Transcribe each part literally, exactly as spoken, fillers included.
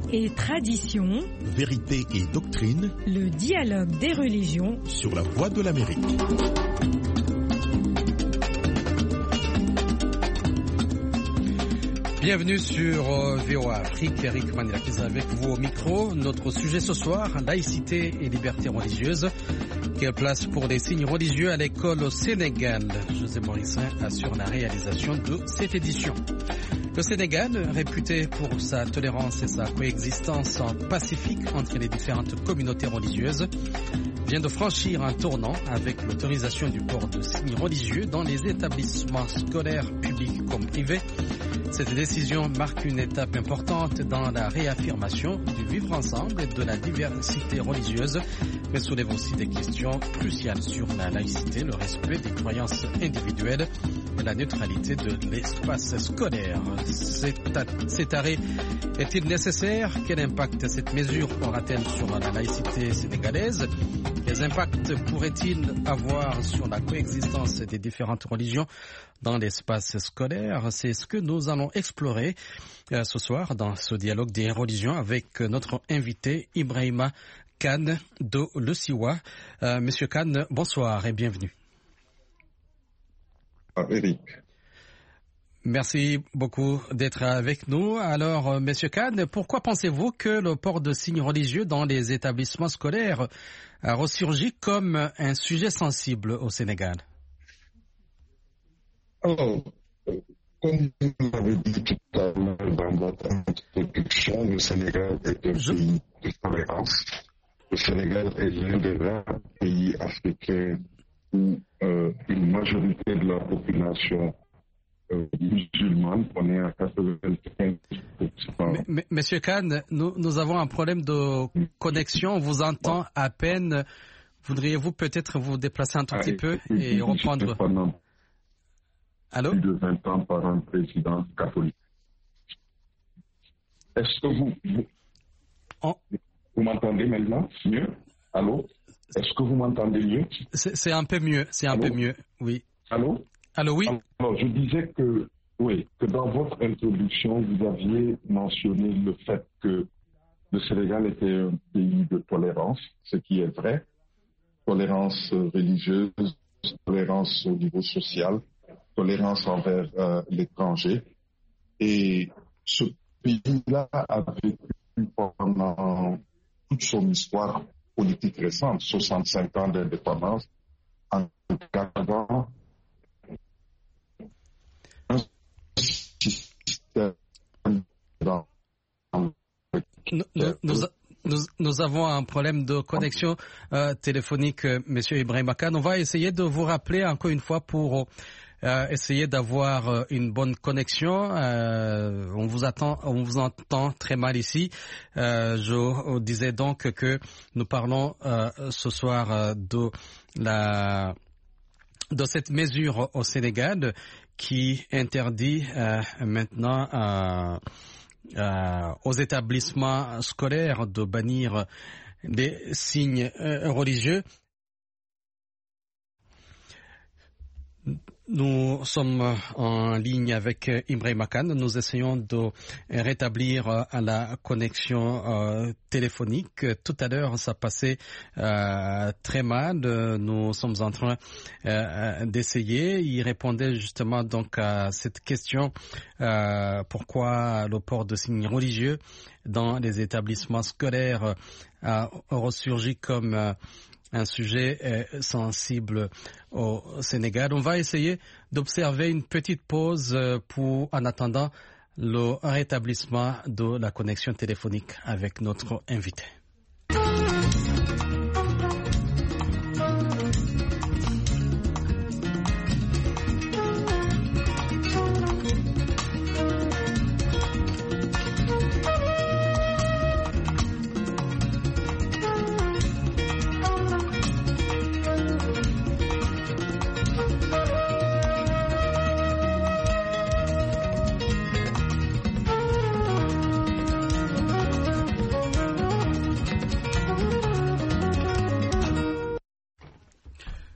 et tradition, vérité et doctrine, le dialogue des religions sur la Voix de l'Amérique. Bienvenue sur euh, V O A Afrique, Eric Manilakis avec vous au micro. Notre sujet ce soir, laïcité et liberté religieuse. Quelle place pour les signes religieux à l'école au Sénégal? José Morissin assure la réalisation de cette édition. Le Sénégal, réputé pour sa tolérance et sa coexistence pacifique entre les différentes communautés religieuses, vient de franchir un tournant avec l'autorisation du port de signes religieux dans les établissements scolaires publics comme privés. Cette décision marque une étape importante dans la réaffirmation du vivre ensemble et de la diversité religieuse, mais soulève aussi des questions cruciales sur la laïcité, le respect des croyances individuelles et la neutralité de l'espace scolaire. Cet arrêt est-il nécessaire? Quel impact cette mesure aura-t-elle sur la laïcité sénégalaise? Quels impacts pourrait-il avoir sur la coexistence des différentes religions dans l'espace scolaire? C'est ce que nous allons explorer euh, ce soir dans ce dialogue des religions avec notre invité Ibrahima Kane de Le Siwa. Euh, Monsieur Kane, bonsoir et bienvenue. Ah, Eric. Merci beaucoup d'être avec nous. Alors, euh, Monsieur Kane, pourquoi pensez-vous que le port de signes religieux dans les établissements scolaires a ressurgi comme un sujet sensible au Sénégal? Alors, comme vous l'avez dit tout à l'heure dans votre introduction, le Sénégal est un Je... pays de tolérance. Le Sénégal est l'un des rares pays africains où euh, une majorité de la population euh, musulmane, on est à quatre-vingt-quinze pour cent. Mais, mais, Monsieur Kane, nous, nous avons un problème de connexion, on vous entend à peine. Voudriez-vous peut-être vous déplacer un tout ah, petit et, peu et, et reprendre... Allô? Plus de vingt ans par un président catholique. Est-ce que vous, vous, oh. vous m'entendez maintenant mieux? Allô? Est-ce que vous m'entendez mieux? C'est, c'est un peu mieux, c'est un Allô? peu mieux, oui. Allô? Allô, oui? Alors, je disais que, oui, que dans votre introduction, vous aviez mentionné le fait que le Sénégal était un pays de tolérance, ce qui est vrai. Tolérance religieuse, tolérance au niveau social, tolérance envers euh, l'étranger. Et ce pays-là a vécu pendant toute son histoire politique récente, soixante-cinq ans d'indépendance, en gardant un système dans nous, nous, nous, nous avons un problème de connexion euh, téléphonique, euh, Monsieur Ibrahima Kane. On va essayer de vous rappeler encore une fois pour euh, essayer d'avoir euh, une bonne connexion. Euh, on vous attend, on vous entend très mal ici. Euh, je disais donc que nous parlons euh, ce soir euh, de la de cette mesure au Sénégal qui interdit euh, maintenant euh, euh, aux établissements scolaires de bannir des signes euh, religieux. Nous sommes en ligne avec Ibrahima Kane. Nous essayons de rétablir la connexion euh, téléphonique. Tout à l'heure, ça passait euh, très mal. Nous sommes en train euh, d'essayer. Il répondait justement donc à cette question euh, pourquoi le port de signes religieux dans les établissements scolaires a ressurgi comme euh, un sujet euh, sensible au Sénégal. On va essayer d'observer une petite pause pour, en attendant, le rétablissement de la connexion téléphonique avec notre invité.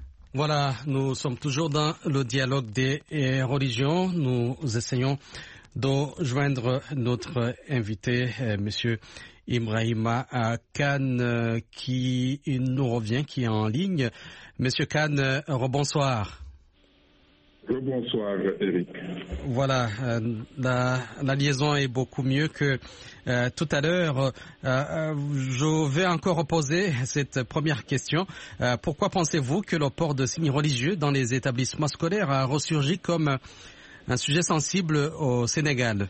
Voilà, nous sommes toujours dans le dialogue des religions. Nous essayons de joindre notre invité, euh, Monsieur Ibrahima Kane, euh, qui nous revient, qui est en ligne. Monsieur Kane, euh, rebonsoir. Bonsoir, Eric. Voilà, euh, la, la liaison est beaucoup mieux que euh, tout à l'heure. Euh, euh, je vais encore poser cette première question. Euh, pourquoi pensez-vous que le port de signes religieux dans les établissements scolaires a ressurgi comme un sujet sensible au Sénégal?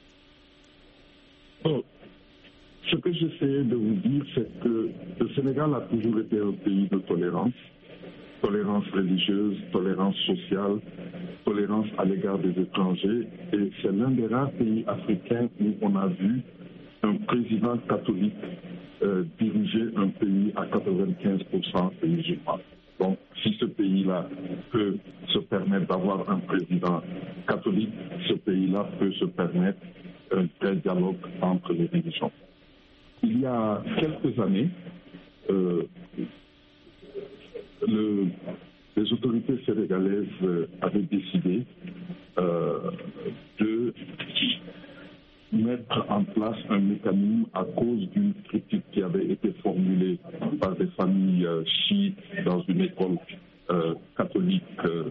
Oh, ce que j'essaie de vous dire, c'est que le Sénégal a toujours été un pays de tolérance. Tolérance religieuse, tolérance sociale, tolérance à l'égard des étrangers. Et c'est l'un des rares pays africains où on a vu un président catholique euh, diriger un pays à quatre-vingt-quinze pour cent de musulmans. Donc, si ce pays-là peut se permettre d'avoir un président catholique, ce pays-là peut se permettre un vrai dialogue entre les religions. Il y a quelques années, euh, Le, les autorités sénégalaises euh, avaient décidé euh, de mettre en place un mécanisme à cause d'une critique qui avait été formulée par des familles euh, chiites dans une école euh, catholique euh,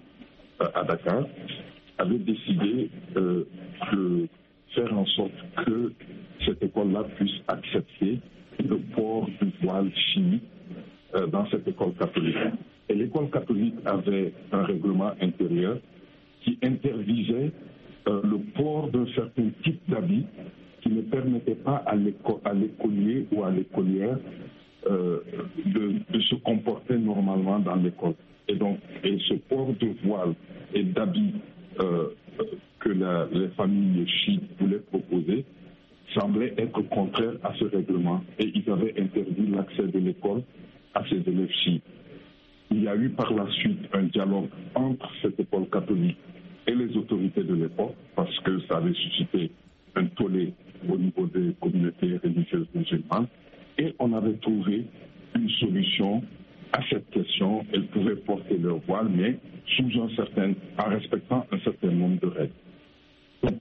à Dakar, avait décidé euh, de faire en sorte que cette école-là puisse accepter le port du voile chiite dans cette école catholique. Et l'école catholique avait un règlement intérieur qui interdisait euh, le port d'un certain type d'habit qui ne permettait pas à l'écolier ou à l'écolière euh, de, de se comporter normalement dans l'école. Et donc, et ce port de voile et d'habits euh, que la, les familles chiites voulaient proposer semblait être contraire à ce règlement. Et ils avaient interdit l'accès de l'école à ses élèves chiites. Il y a eu par la suite un dialogue entre cette école catholique et les autorités de l'époque, parce que ça avait suscité un tollé au niveau des communautés religieuses musulmanes, et on avait trouvé une solution à cette question. Elles pouvaient porter leur voile, mais sous un certain, en respectant un certain nombre de règles. Donc,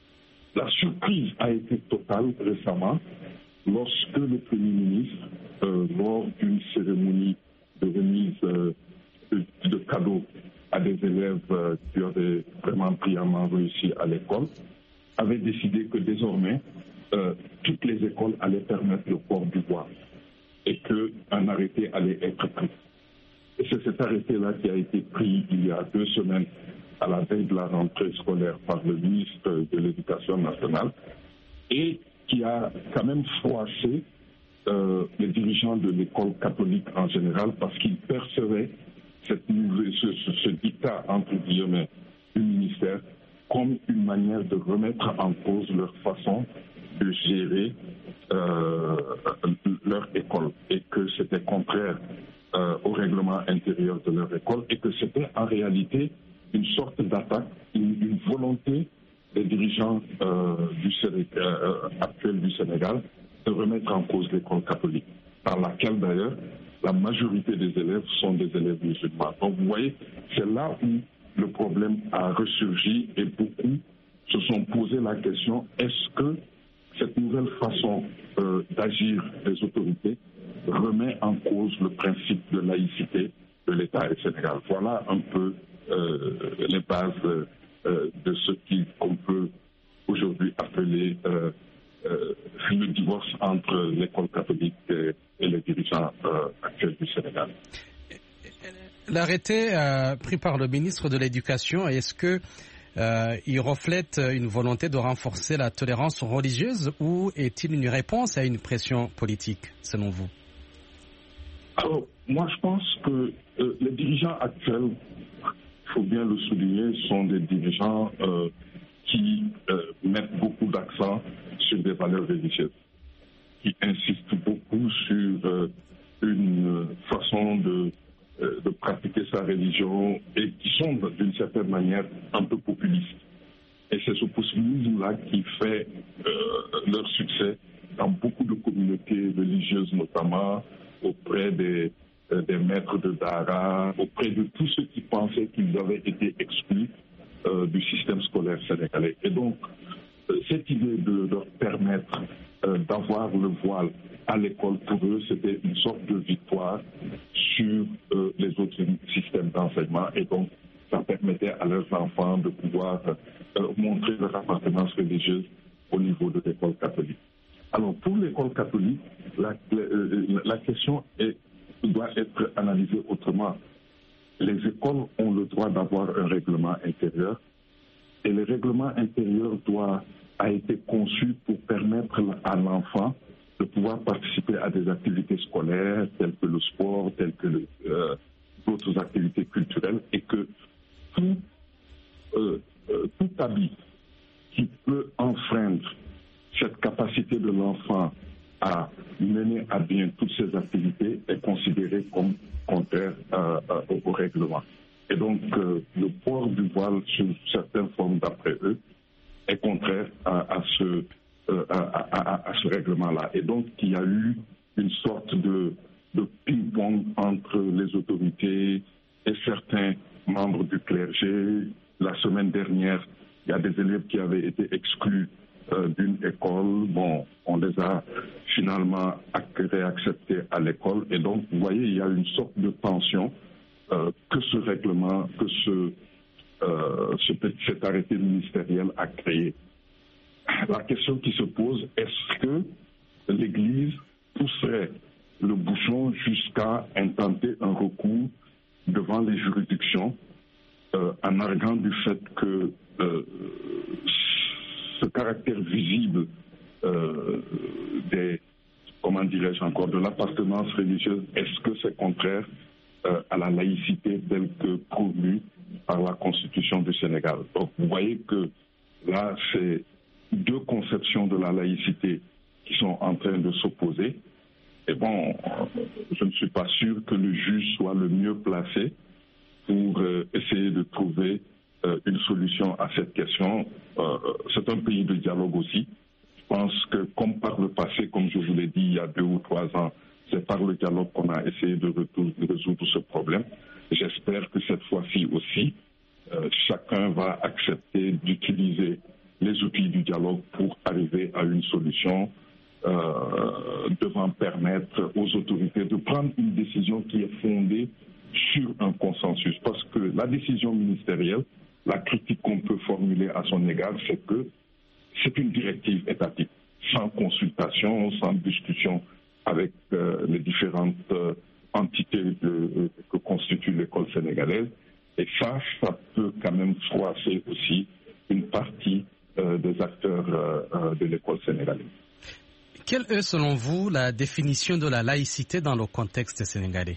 la surprise a été totale récemment lorsque le Premier ministre, euh, lors d'une cérémonie de remise euh, de, de cadeaux à des élèves euh, qui avaient vraiment brillamment réussi à l'école, avait décidé que désormais, euh, toutes les écoles allaient permettre le port du voile et qu'un arrêté allait être pris. Et c'est cet arrêté-là qui a été pris il y a deux semaines à la veille de la rentrée scolaire par le ministre de l'Éducation nationale et qui a quand même froissé euh, les dirigeants de l'école catholique en général parce qu'ils percevaient cette nouvelle, ce, ce, ce dictat, entre guillemets, du ministère comme une manière de remettre en cause leur façon de gérer euh, leur école et que c'était contraire euh, au règlement intérieur de leur école et que c'était en réalité une sorte d'attaque, une, une volonté des dirigeants euh, du Sénégal, euh, actuels du Sénégal de remettre en cause l'école catholique, par laquelle d'ailleurs la majorité des élèves sont des élèves musulmans. Donc vous voyez, c'est là où le problème a ressurgi et beaucoup se sont posé la question, est-ce que cette nouvelle façon euh, d'agir des autorités remet en cause le principe de laïcité de l'État du Sénégal? Voilà un peu euh, les bases euh, de ce qu'on peut aujourd'hui appeler euh, euh, le divorce entre l'école catholique et, et les dirigeants euh, actuels du Sénégal. L'arrêté euh, pris par le ministre de l'Éducation, est-ce que euh, il reflète une volonté de renforcer la tolérance religieuse ou est-il une réponse à une pression politique, selon vous? Alors, moi, je pense que euh, les dirigeants actuels, il faut bien le souligner, sont des dirigeants euh, qui euh, mettent beaucoup d'accent sur des valeurs religieuses, qui insistent beaucoup sur euh, une façon de de pratiquer sa religion et qui sont d'une certaine manière un peu populistes. Et c'est ce populisme-là qui fait euh, leur succès dans beaucoup de communautés religieuses, notamment auprès des, euh, des maîtres de Dara, auprès de tous ceux qui pensaient qu'ils avaient été exclus euh, du système scolaire sénégalais. Et donc, cette idée de leur permettre euh, d'avoir le voile à l'école, pour eux, c'était une sorte de victoire sur euh, les autres systèmes d'enseignement. Et donc, ça permettait à leurs enfants de pouvoir euh, montrer leur appartenance religieuse au niveau de l'école catholique. Alors, pour l'école catholique, la, la, la question est, doit être analysée autrement. Les écoles ont le droit d'avoir un règlement intérieur et le règlement intérieur doit, a été conçu pour permettre à l'enfant de pouvoir participer à des activités scolaires telles que le sport, telles que le, euh, d'autres activités culturelles, et que tout, euh, euh, tout habit qui peut enfreindre cette capacité de l'enfant à mener à bien toutes ces activités est considéré comme contraire euh, euh, au règlement. Et donc, euh, le port du voile sur certaines formes, d'après eux, est contraire à, à, ce, euh, à, à, à ce règlement-là. Et donc, il y a eu une sorte de, de ping-pong entre les autorités et certains membres du clergé. La semaine dernière, il y a des élèves qui avaient été exclus euh, d'une école. Bon, on les a finalement réacceptés à l'école. Et donc, vous voyez, il y a une sorte de tension euh, que ce règlement, que ce, euh, ce, cet arrêté ministériel a créé. La question qui se pose, est-ce que l'Église pousserait le bouchon jusqu'à intenter un recours devant les juridictions euh, en arguant du fait que euh, ce caractère visible euh, des, comment dirais-je encore, de l'appartenance religieuse, est-ce que c'est contraire euh, à la laïcité telle que promue par la Constitution du Sénégal? Donc vous voyez que là, c'est deux conceptions de la laïcité qui sont en train de s'opposer. Et bon, je ne suis pas sûr que le juge soit le mieux placé pour euh, essayer de trouver euh, une solution à cette question. Euh, c'est un pays de dialogue aussi. Je pense que comme par le passé, comme je vous l'ai dit il y a deux ou trois ans, c'est par le dialogue qu'on a essayé de, de résoudre ce problème. J'espère que cette fois-ci aussi, euh, chacun va accepter d'utiliser les outils du dialogue pour arriver à une solution euh, devant permettre aux autorités de prendre une décision qui est fondée sur un consensus. Parce que la décision ministérielle, la critique qu'on peut formuler à son égard, c'est que c'est une directive étatique, sans consultation, sans discussion avec euh, les différentes euh, entités de, de, que constitue l'école sénégalaise. Et ça, ça peut quand même froisser aussi une partie euh, des acteurs euh, de l'école sénégalaise. Quelle est, selon vous, la définition de la laïcité dans le contexte sénégalais?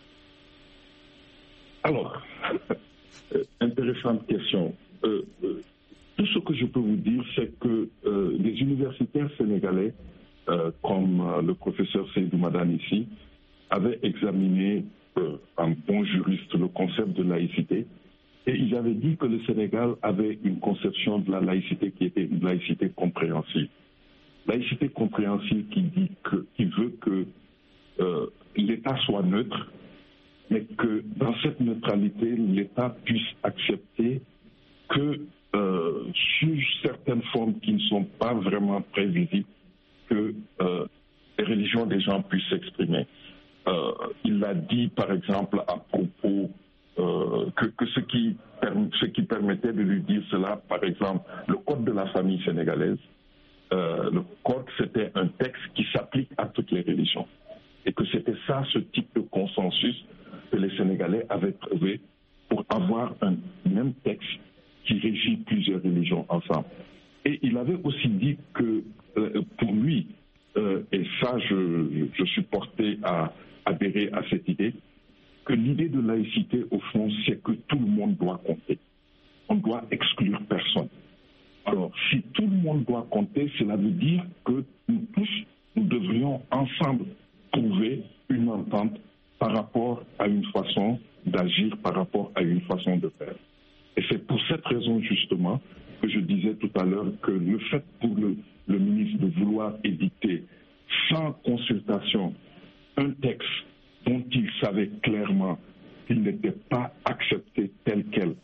Alors, euh, intéressante question. Euh, euh, tout ce que je peux vous dire, c'est que euh, les universitaires sénégalais, euh, comme euh, le professeur Seydou Madane ici, avaient examiné euh, en bon juriste le concept de laïcité, et ils avaient dit que le Sénégal avait une conception de la laïcité qui était une laïcité compréhensive. Laïcité compréhensive qui dit que, qui veut que euh, l'État soit neutre, mais que dans cette neutralité, l'État puisse accepter que euh, sur certaines formes qui ne sont pas vraiment prévisibles, que euh, les religions des gens puissent s'exprimer. Euh, il l'a dit, par exemple, à propos euh, que, que ce, qui, ce qui permettait de lui dire cela, par exemple, le code de la famille sénégalaise, euh, le code, c'était un texte qui s'applique à toutes les religions. Et que c'était ça, ce type de consensus que les Sénégalais avaient trouvé pour avoir un même texte qui régit plusieurs religions ensemble. Et il avait aussi dit que euh, pour lui, euh, et ça je, je suis porté à adhérer à cette idée, que l'idée de laïcité au fond c'est que tout le monde doit compter. On ne doit exclure personne. Alors si tout le monde doit compter, cela veut dire que nous tous, nous devrions ensemble trouver une entente par rapport à une façon d'agir, par rapport à une façon de faire. Et c'est pour cette raison justement que je disais tout à l'heure que le fait pour le, le ministre de vouloir éditer sans consultation un texte dont il savait clairement qu'il n'était pas accepté tel quel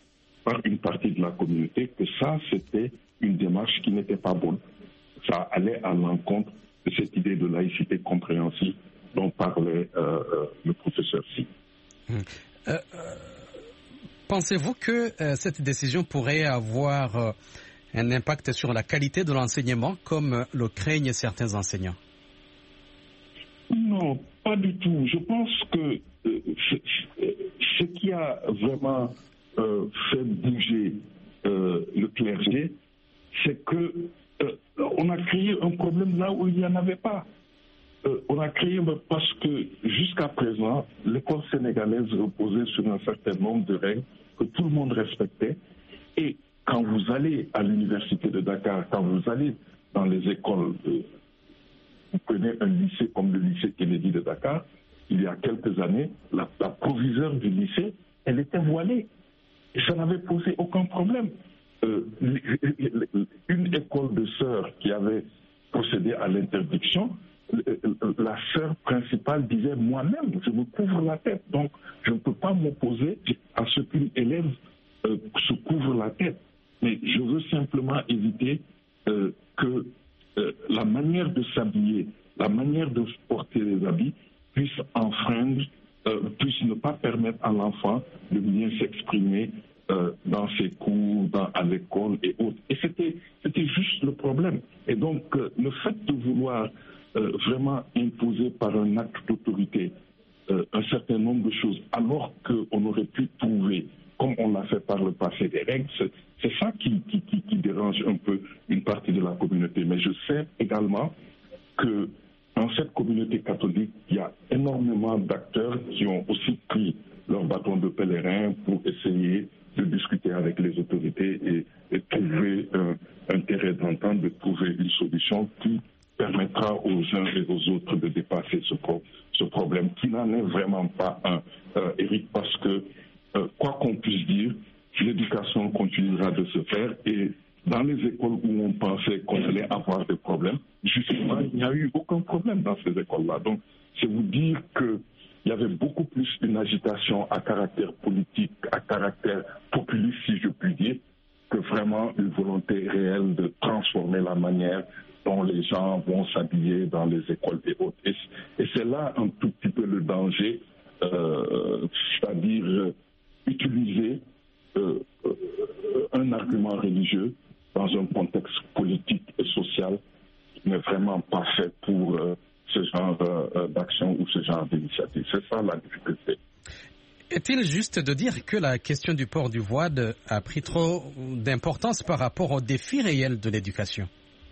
par une partie de la communauté que ça, c'était une démarche qui n'était pas bonne. Ça allait à l'encontre de cette idée de laïcité compréhensive dont parlait euh, euh, le professeur Si. Hum. Euh, euh, pensez-vous que euh, cette décision pourrait avoir euh, un impact sur la qualité de l'enseignement, comme euh, le craignent certains enseignants? Non, pas du tout. Je pense que euh, ce qui a vraiment euh, fait bouger euh, le clergé, c'est que euh, on a créé un problème là où il n'y en avait pas. Euh, on a créé parce que jusqu'à présent, l'école sénégalaise reposait sur un certain nombre de règles que tout le monde respectait. Et quand vous allez à l'université de Dakar, quand vous allez dans les écoles, euh, vous prenez un lycée comme le lycée Kennedy de Dakar, il y a quelques années, la, la proviseure du lycée, elle était voilée. Et ça n'avait posé aucun problème. Euh, une école de sœurs qui avait procédé à l'interdiction, la sœur principale disait moi-même, je me couvre la tête, donc je ne peux pas m'opposer à ce qu'une élève euh, se couvre la tête. Mais je veux simplement éviter euh, que euh, la manière de s'habiller, la manière de porter les habits puisse enfreindre, euh, puisse ne pas permettre à l'enfant de bien s'exprimer euh, dans ses cours, dans, à l'école et autres. Et c'était, c'était juste le problème. Et donc, euh, le fait de vouloir Euh, vraiment imposé par un acte d'autorité euh, un certain nombre de choses, alors qu'on aurait pu trouver, comme on l'a fait par le passé, des règles, c'est, c'est ça qui, qui, qui, qui dérange un peu une partie de la communauté. Mais je sais également que dans cette communauté catholique, il y a énormément d'acteurs qui ont aussi pris leur bâton de pèlerin pour essayer de discuter avec les autorités et, et trouver un, un terrain d'entente, de trouver une solution qui permettra aux uns et aux autres de dépasser ce, pro- ce problème, qui n'en est vraiment pas un, euh, Eric, parce que, euh, quoi qu'on puisse dire, l'éducation continuera de se faire et dans les écoles où on pensait qu'on allait avoir des problèmes, justement, il n'y a eu aucun problème dans ces écoles-là. Donc, c'est vous dire qu'il y avait beaucoup plus une agitation à caractère politique, à caractère populiste, si je puis dire, que vraiment une volonté réelle de transformer la manière dont les gens vont s'habiller dans les écoles et autres. Et, et c'est là un tout petit peu le danger, euh, c'est-à-dire euh, utiliser euh, euh, un argument religieux dans un contexte politique et social qui n'est vraiment pas fait pour euh, ce genre euh, d'action ou ce genre d'initiative. C'est ça la difficulté. Est-il juste de dire que la question du port du voile a pris trop d'importance par rapport aux défis réels de l'éducation?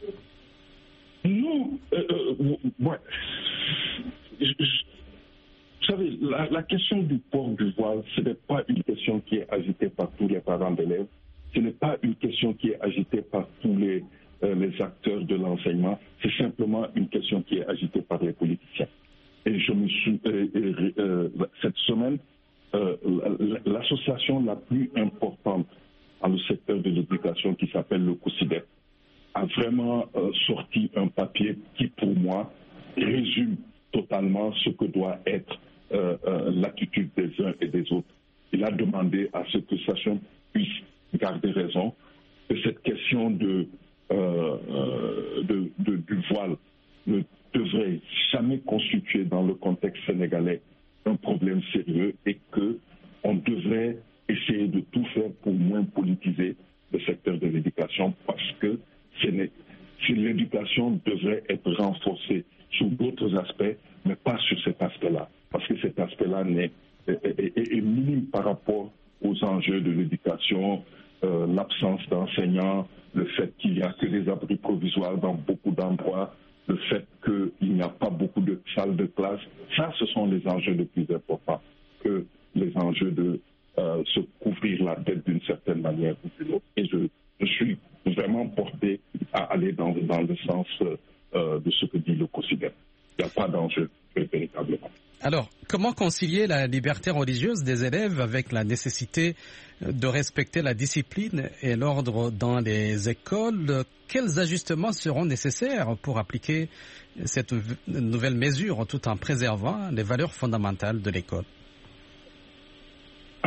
Non, euh, euh, ouais. je, je, vous savez, la, la question du port du voile, ce n'est pas une question qui est agitée par tous les parents d'élèves, ce n'est pas une question qui est agitée par tous les, euh, les acteurs de l'enseignement, c'est simplement une question qui est agitée par les politiciens. Et je me suis, euh, euh, euh, cette semaine, euh, l'association la plus importante dans le secteur de l'éducation, qui s'appelle le COSIDEP, a vraiment euh, sorti un papier qui, pour moi, résume totalement ce que doit être euh, euh, l'attitude des uns et des autres. Il a demandé à ce que chacun puisse garder raison, que cette question de, euh, euh, de, de, du voile ne devrait jamais constituer dans le contexte sénégalais un problème sérieux et qu'on devrait essayer de tout faire pour moins politiser le secteur de l'éducation, parce que si l'éducation devrait être renforcée sur d'autres aspects, mais pas sur cet aspect-là, parce que cet aspect-là est, est, est, est minime par rapport aux enjeux de l'éducation, euh, l'absence d'enseignants, le fait qu'il n'y a que des abris provisoires dans beaucoup d'endroits, le fait qu'il n'y a pas beaucoup de salles de classe. Ça, ce sont les enjeux les plus importants que les enjeux de euh, se couvrir la tête d'une certaine manière ou d'une autre. Et je, je suis vraiment porté à aller dans, dans le sens euh, de ce que dit le COSIDEP. Il n'y a pas d'enjeu, véritablement. Alors, comment concilier la liberté religieuse des élèves avec la nécessité de respecter la discipline et l'ordre dans les écoles? Quels ajustements seront nécessaires pour appliquer cette nouvelle mesure tout en préservant les valeurs fondamentales de l'école?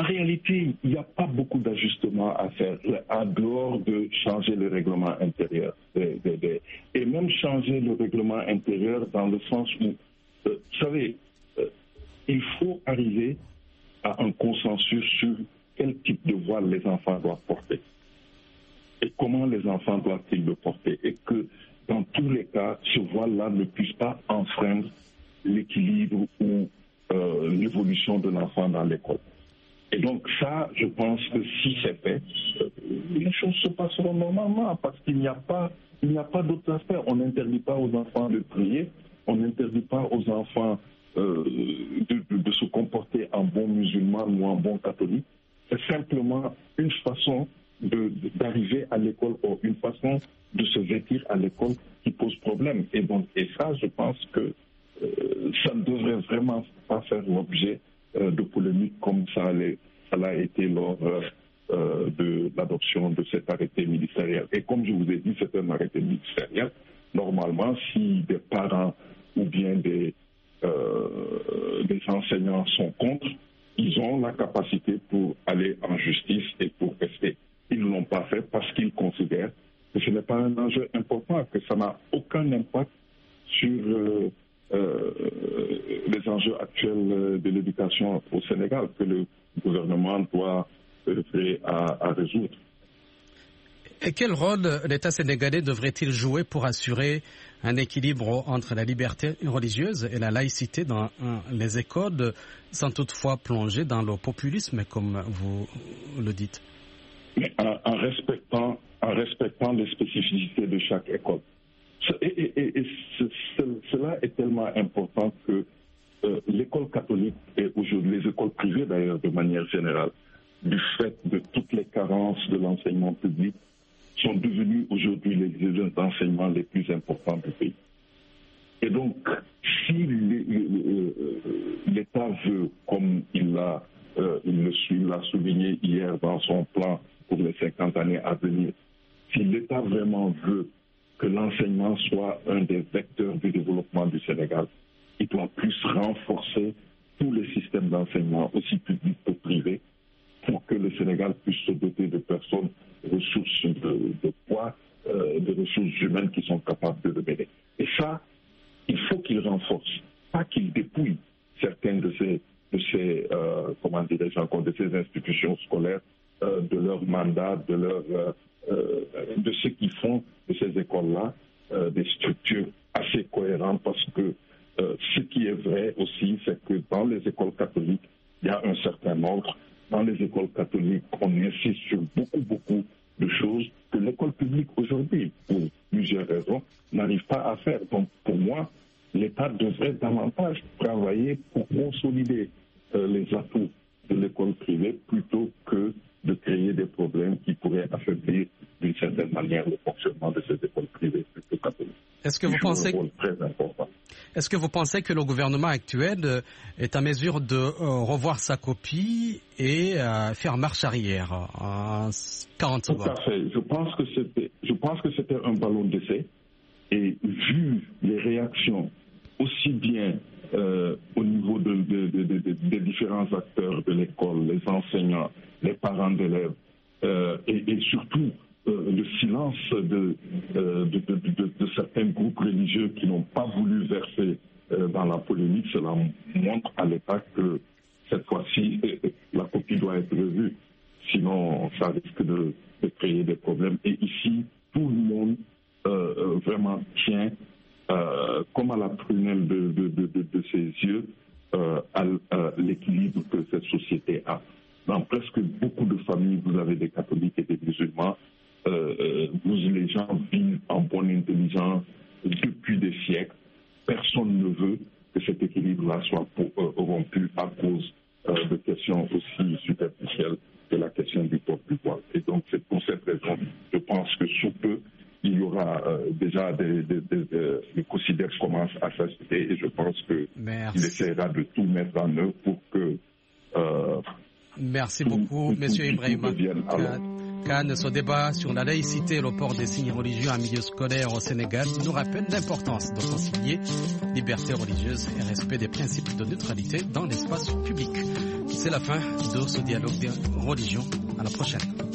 en réalité, il n'y a pas beaucoup d'ajustements à faire, en dehors de changer le règlement intérieur. De, de, de, et même changer le règlement intérieur dans le sens où, euh, vous savez, euh, il faut arriver à un consensus sur quel type de voile les enfants doivent porter et comment les enfants doivent-ils le porter, et que dans tous les cas, ce voile-là ne puisse pas enfreindre l'équilibre ou euh, l'évolution de l'enfant dans l'école. Et donc ça, je pense que si c'est fait, euh, les choses se passeront normalement, parce qu'il n'y a pas, il n'y a pas d'autres aspects. On n'interdit pas aux enfants de prier, on n'interdit pas aux enfants euh, de, de, de se comporter en bon musulman ou en bon catholique. C'est simplement une façon de, de, d'arriver à l'école, ou une façon de se vêtir à l'école qui pose problème. Et donc, et ça, je pense que euh, ça ne devrait vraiment pas faire l'objet euh, de polémiques comme ça, allait, ça l'a été lors euh, de l'adoption de cet arrêté ministériel. Et comme je vous ai dit, c'est un arrêté ministériel. Normalement, si des parents ou bien des, euh, des enseignants sont contre, ils ont la capacité pour aller en justice et pour rester. Ils ne l'ont pas fait parce qu'ils considèrent que ce n'est pas un enjeu important, que ça n'a aucun impact sur euh, euh, les enjeux actuels de l'éducation au Sénégal, que le gouvernement doit œuvrer à, à résoudre. Et quel rôle l'État sénégalais devrait-il jouer pour assurer un équilibre entre la liberté religieuse et la laïcité dans les écoles, sans toutefois plonger dans le populisme, comme vous le dites? Mais en, en respectant, en respectant les spécificités de chaque école. Et, et, et, et ce, ce, cela est tellement important que euh, l'école catholique et aujourd'hui les écoles privées d'ailleurs de manière générale, du fait de toutes les carences de l'enseignement public, sont devenus aujourd'hui les lieux d'enseignement les plus importants du pays. Et donc, si l'État veut, comme il l'a euh, il il l'a souligné hier dans son plan pour les cinquante années à venir, si l'État vraiment veut que l'enseignement soit un des vecteurs du développement du Sénégal, il doit plus renforcer tous les systèmes d'enseignement, aussi publics que privés, pour que le Sénégal puisse se doter de personnes, de ressources de, de poids, euh, de ressources humaines qui sont capables de le mener. Et ça, il faut qu'il renforce, pas qu'il dépouille certaines de ces, de ces euh, comment dirais-je encore, de ces institutions scolaires, euh, de leur mandat, de leur, euh, euh, de ce qu'ils font de ces écoles-là, euh, des structures assez cohérentes, parce que euh, ce qui est vrai aussi, c'est que dans les écoles catholiques, il y a un certain ordre. Dans les écoles catholiques, on insiste sur beaucoup, beaucoup de choses que l'école publique aujourd'hui, pour plusieurs raisons, n'arrive pas à faire. Donc, pour moi, l'État devrait davantage travailler pour consolider euh, les atouts de l'école privée plutôt que de créer des problèmes qui pourraient affaiblir d'une certaine manière le fonctionnement de ces écoles privées plutôt catholiques. Est-ce que vous pensez très important. Est-ce que vous pensez que le gouvernement actuel est en mesure de euh, revoir sa copie et euh, faire marche arrière en quarante secondes? Tout à fait. Je pense que c'était, je pense que c'était un ballon d'essai. Et vu les réactions aussi bien euh, au niveau de, de, de, de, de, des différents acteurs de l'école, les enseignants, les parents d'élèves, euh, et, et surtout euh, le silence de, euh, de, de, de, de certains groupes religieux qui n'ont pas voulu verser euh, dans la polémique, cela montre à l'État que cette fois-ci, euh, la copie doit être revue. Sinon, ça risque de, de créer des problèmes. Et ici, tout le monde euh, vraiment tient, euh, comme à la prunelle de, de, de, de, de ses yeux, euh, à, à l'équilibre que cette société a. Dans presque beaucoup de familles, vous avez des catholiques et des musulmans. Euh, vous, les gens vivent en bonne intelligence depuis des siècles. Personne ne veut que cet équilibre-là soit pour, euh, rompu à cause euh, de questions aussi superficielles que la question du port du voile. Et donc, c'est pour cette raison, je pense que sous peu, il y aura euh, déjà des, des, des, des, des considères commencent à s'assister et je pense qu'il essaiera de tout mettre en œuvre pour que... Euh, Merci tout, beaucoup, tout, Monsieur tout, Ibrahima. tout Cannes, ce débat sur la laïcité et le port des signes religieux en milieu scolaire au Sénégal nous rappelle l'importance de concilier liberté religieuse et respect des principes de neutralité dans l'espace public. C'est la fin de ce dialogue des religions. À la prochaine.